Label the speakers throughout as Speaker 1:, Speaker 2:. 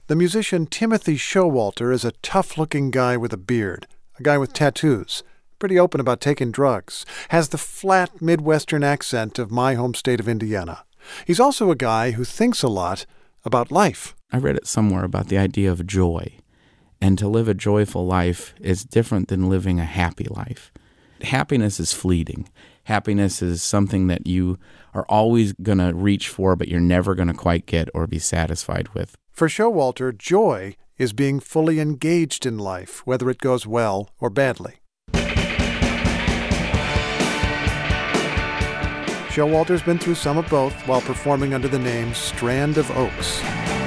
Speaker 1: The musician Timothy Showalter is a tough-looking guy with a beard, a guy with tattoos, pretty open about taking drugs, has the flat Midwestern accent of my home state of Indiana. He's also a guy who thinks a lot about life.
Speaker 2: I read it somewhere about the idea of joy, and to live a joyful life is different than living a happy life. Happiness is fleeting. Happiness is something that you are always going to reach for, but you're never going to quite get or be satisfied with.
Speaker 1: For Showalter, joy is being fully engaged in life, whether it goes well or badly. Showalter's been through some of both while performing under the name Strand of Oaks.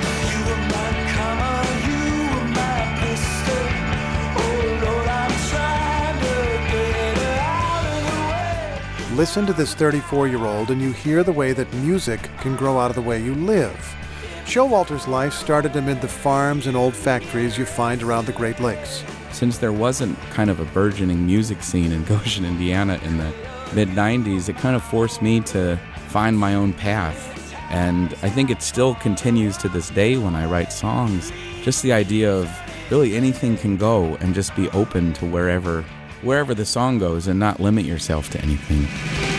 Speaker 1: Listen to this 34-year-old and you hear the way that music can grow out of the way you live. Showalter's life started amid the farms and old factories you find around the Great Lakes.
Speaker 2: Since there wasn't kind of a burgeoning music scene in Goshen, Indiana in the mid-90s, it kind of forced me to find my own path. And I think it still continues to this day when I write songs. Just the idea of really anything can go and just be open to wherever the song goes and not limit yourself to anything.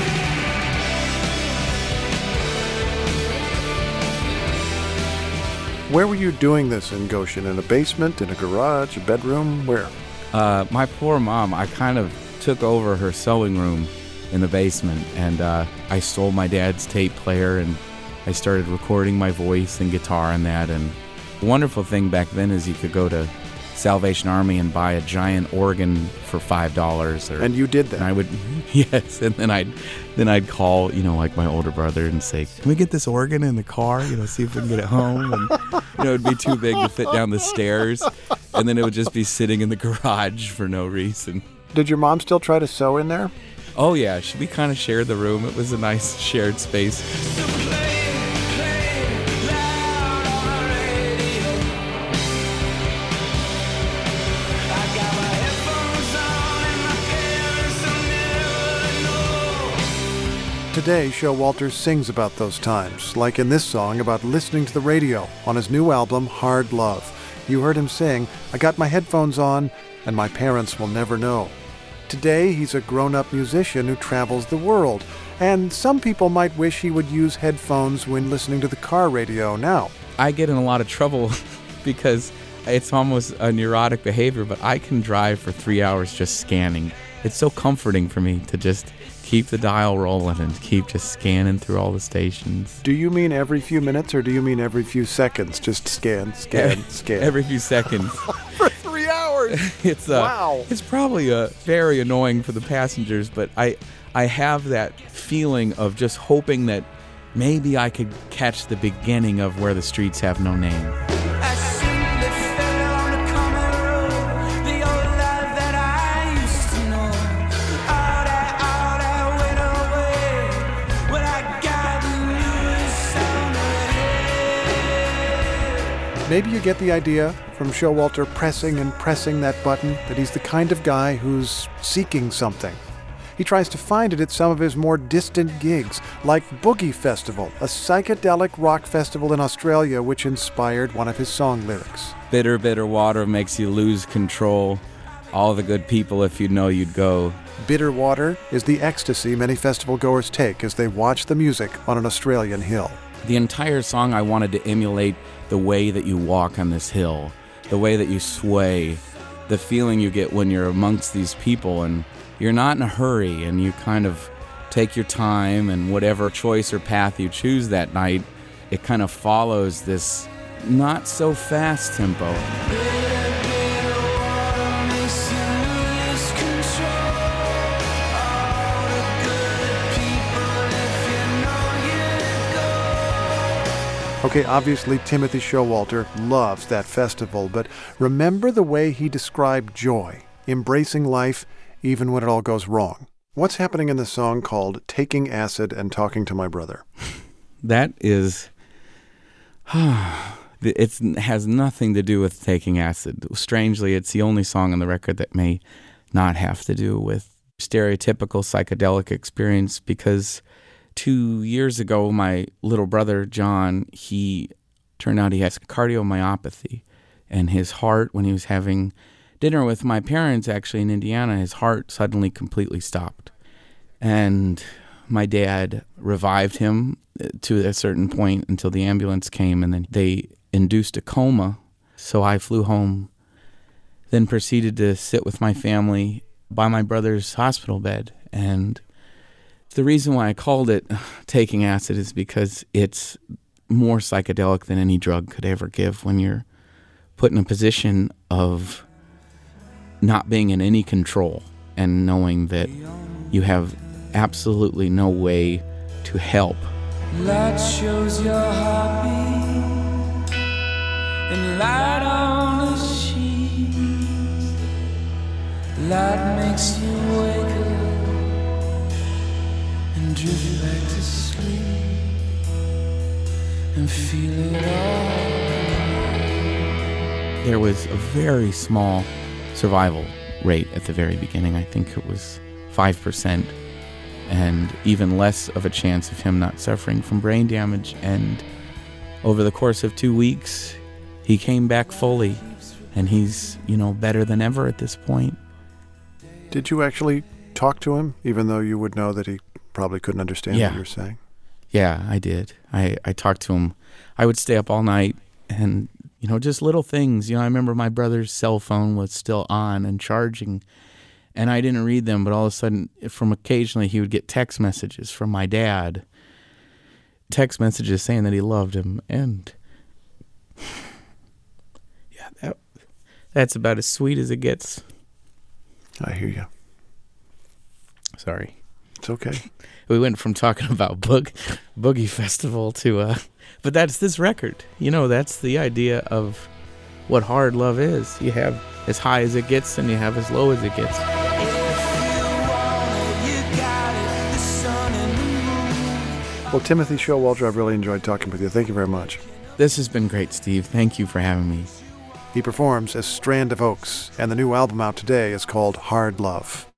Speaker 1: Where were you doing this in Goshen? In a basement, in a garage, a bedroom? Where?
Speaker 2: My poor mom, I kind of took over her sewing room in the basement, and I stole my dad's tape player, and I started recording my voice and guitar and that. And the wonderful thing back then is you could go to Salvation Army and buy a giant organ for $5.
Speaker 1: And you did that?
Speaker 2: And I would, yes. And then I'd call, like my older brother and say, "Can we get this organ in the car? See if we can get it home." And it'd be too big to fit down the stairs, and then it would just be sitting in the garage for no reason.
Speaker 1: Did your mom still try to sew in there?
Speaker 2: Oh yeah, we kind of shared the room. It was a nice shared space.
Speaker 1: Today, Showalter sings about those times, like in this song about listening to the radio on his new album, Hard Love. You heard him sing, "I got my headphones on, and my parents will never know." Today, he's a grown-up musician who travels the world, and some people might wish he would use headphones when listening to the car radio now.
Speaker 2: I get in a lot of trouble because it's almost a neurotic behavior, but I can drive for 3 hours just scanning. It's so comforting for me to just keep the dial rolling and keep just scanning through all the stations.
Speaker 1: Do you mean every few minutes, or do you mean every few seconds? Just scan.
Speaker 2: Every few seconds.
Speaker 1: For 3 hours? Wow.
Speaker 2: It's probably very annoying for the passengers, but I have that feeling of just hoping that maybe I could catch the beginning of Where the Streets Have No Name.
Speaker 1: Maybe you get the idea from Showalter pressing and pressing that button that he's the kind of guy who's seeking something. He tries to find it at some of his more distant gigs, like Boogie Festival, a psychedelic rock festival in Australia which inspired one of his song lyrics.
Speaker 2: Bitter, bitter water makes you lose control. All the good people, if you know you'd go.
Speaker 1: Bitter water is the ecstasy many festival goers take as they watch the music on an Australian hill.
Speaker 2: The entire song I wanted to emulate the way that you walk on this hill, the way that you sway, the feeling you get when you're amongst these people and you're not in a hurry and you kind of take your time, and whatever choice or path you choose that night, it kind of follows this not so fast tempo.
Speaker 1: Okay, obviously Timothy Showalter loves that festival, but remember the way he described joy, embracing life even when it all goes wrong. What's happening in the song called Taking Acid and Talking to My Brother?
Speaker 2: That is... it has nothing to do with taking acid. Strangely, it's the only song on the record that may not have to do with stereotypical psychedelic experience, because 2 years ago, my little brother, John, he Turned out he has cardiomyopathy, and his heart, when he was having dinner with my parents actually in Indiana, his heart suddenly completely stopped. And my dad revived him to a certain point until the ambulance came, and then they induced a coma. So I flew home, then proceeded to sit with my family by my brother's hospital bed. And the reason why I called it taking acid is because it's more psychedelic than any drug could ever give when you're put in a position of not being in any control and knowing that you have absolutely no way to help.
Speaker 3: Light shows your heartbeat and light on the sheets. Light makes you wake up and drift back to sleep and feel it all.
Speaker 2: There was a very small survival rate at the very beginning. I think it was 5%, and even less of a chance of him not suffering from brain damage. And over the course of 2 weeks, he came back fully, and he's, better than ever at this point.
Speaker 1: Did you actually talk to him, even though you would know that he probably couldn't understand what you were saying?
Speaker 2: Yeah, I did. I talked to him. I would stay up all night and, just little things. I remember my brother's cell phone was still on and charging, and I didn't read them, but all of a sudden, from occasionally, he would get text messages from my dad. Text messages saying that he loved him, and yeah, that's about as sweet as it gets.
Speaker 1: I hear you.
Speaker 2: Sorry.
Speaker 1: It's okay.
Speaker 2: We went from talking about Boogie Festival to, but that's this record. That's the idea of what hard love is. You have as high as it gets and you have as low as it gets.
Speaker 1: Well, Timothy Showalter, I've really enjoyed talking with you. Thank you very much.
Speaker 2: This has been great, Steve. Thank you for having me.
Speaker 1: He performs as Strand of Oaks, and the new album out today is called Hard Love.